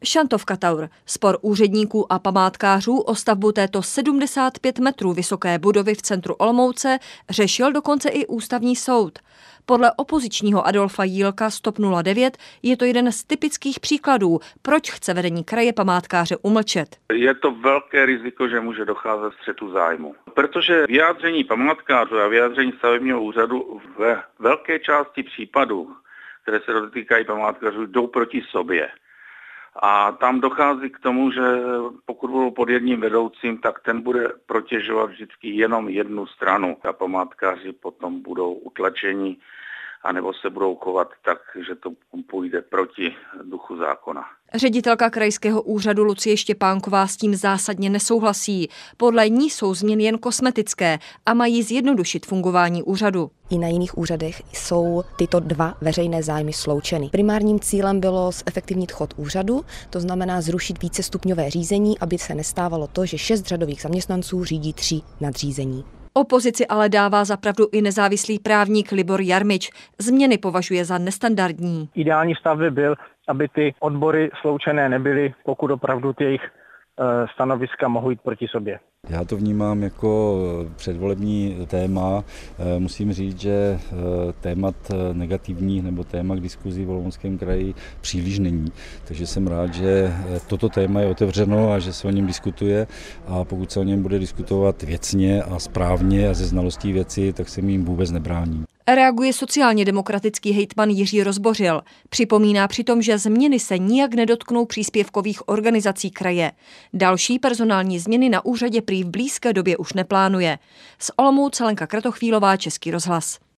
Šantovka Tower. Spor úředníků a památkářů o stavbu této 75 metrů vysoké budovy v centru Olomouce řešil dokonce i ústavní soud. Podle opozičního Adolfa Jílka z TOP 09 je to jeden z typických příkladů, proč chce vedení kraje památkáře umlčet. Je to velké riziko, že může docházet k střetu zájmu. Protože vyjádření památkářů a vyjádření stavebního úřadu ve velké části případů, které se dotýkají památkářů, jdou proti sobě. A tam dochází k tomu, že pokud budou pod jedním vedoucím, tak ten bude protěžovat vždycky jenom jednu stranu. A památkáři potom budou utlačeni, anebo se budou chovat tak, že to půjde proti duchu zákona. Ředitelka krajského úřadu Lucie Štěpánková s tím zásadně nesouhlasí. Podle ní jsou změny jen kosmetické a mají zjednodušit fungování úřadu. I na jiných úřadech jsou tyto dva veřejné zájmy sloučeny. Primárním cílem bylo zefektivnit chod úřadu, to znamená zrušit vícestupňové řízení, aby se nestávalo to, že 6 řadových zaměstnanců řídí 3 nadřízení. Opozici ale dává za pravdu i nezávislý právník Libor Jarmič. Změny považuje za nestandardní. Ideální stav by byl, aby ty odbory sloučené nebyly, pokud opravdu ty jejich stanoviska mohou jít proti sobě. Já to vnímám jako předvolební téma. Musím říct, že témat negativních nebo téma k diskuzi v Olomouckém kraji příliš není. Takže jsem rád, že toto téma je otevřeno a že se o něm diskutuje. A pokud se o něm bude diskutovat věcně a správně a ze znalostí věci, tak se mi jim vůbec nebráním. Reaguje sociálně demokratický hejtman Jiří Rozbořil. Připomíná přitom, že změny se nijak nedotknou příspěvkových organizací kraje. Další personální změny na úřadě prý v blízké době už neplánuje. Z Olomouce Lenka Kratochvílová, Český rozhlas.